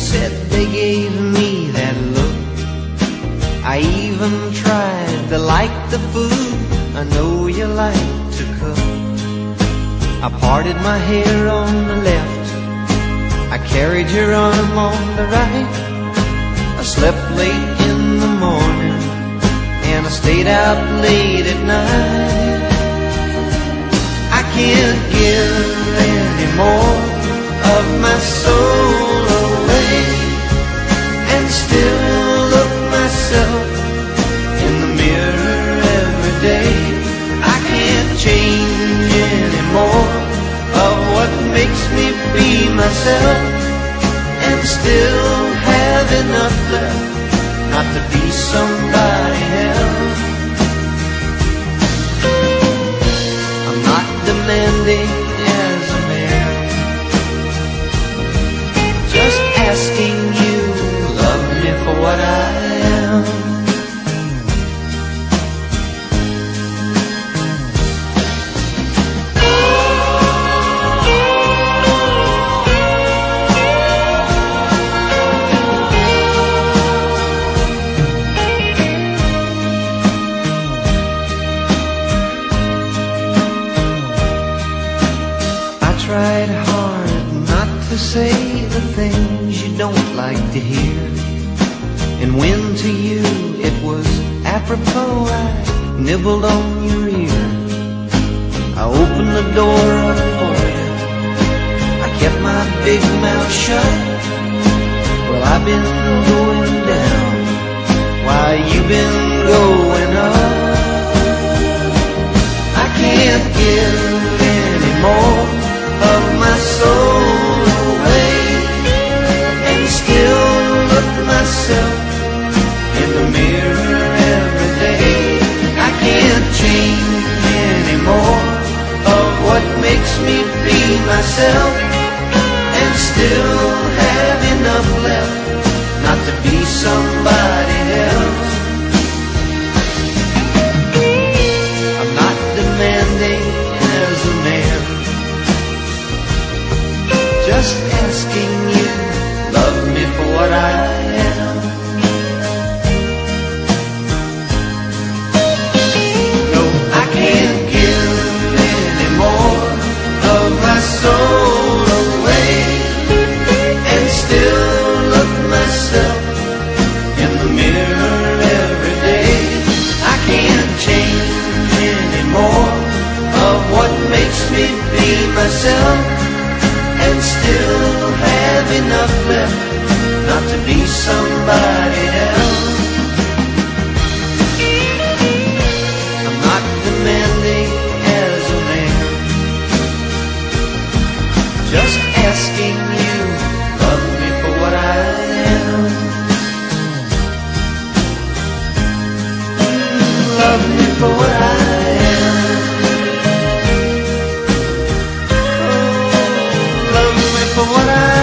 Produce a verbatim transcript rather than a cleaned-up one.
said they gave me that look. I even tried to like the food. I know you like to cook. I parted my hair on the left, I carried your arm on the right. I slept late in the morning and I stayed out late at night. I can't give any more of my soul away and still look myself in the mirror every day. I can't change anymore of what makes me be myself and still have enough left not to be somebody else. I'm not demanding as a man, just asking you love me for what I am. Tried hard not to say the things you don't like to hear, and when to you it was apropos, I nibbled on your ear. I opened the door up for you, I kept my big mouth shut. Well, I've been going down while you've been going up. I can't give any more of my soul away and still look myself in the mirror every day. I can't change anymore of what makes me be myself and still have enough left not to be somebody else. I'm not demanding as a man, just asking you, love me for what I am. No, I can't give any more of my soul away and still look myself in the mirror every day. I can't change any more of what makes me be myself and still have enough left not to be somebody else. I'm not demanding as a man, just asking you, love me for what I am. Love me for what I am. For what I